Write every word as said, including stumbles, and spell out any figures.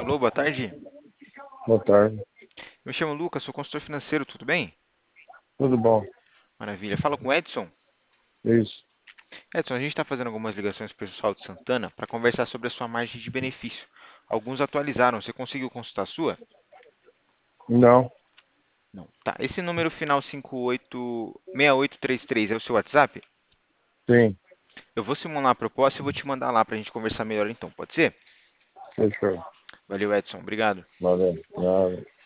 Alô, boa tarde. Boa tarde. Eu me chamo Lucas, sou consultor financeiro, tudo bem? Tudo bom? Maravilha. Fala com o Edson. Isso. Edson, a gente está fazendo algumas ligações para o pessoal de Santana para conversar sobre a sua margem de benefício. Alguns atualizaram. Você conseguiu consultar a sua? Não, Não. Tá. Esse número final cinco oito seis oito três três é o seu WhatsApp? sim. Eu vou simular a proposta e vou te mandar lá para a gente conversar melhor então. Pode ser? Fechou. Valeu, Edson. Obrigado. Valeu. Nada.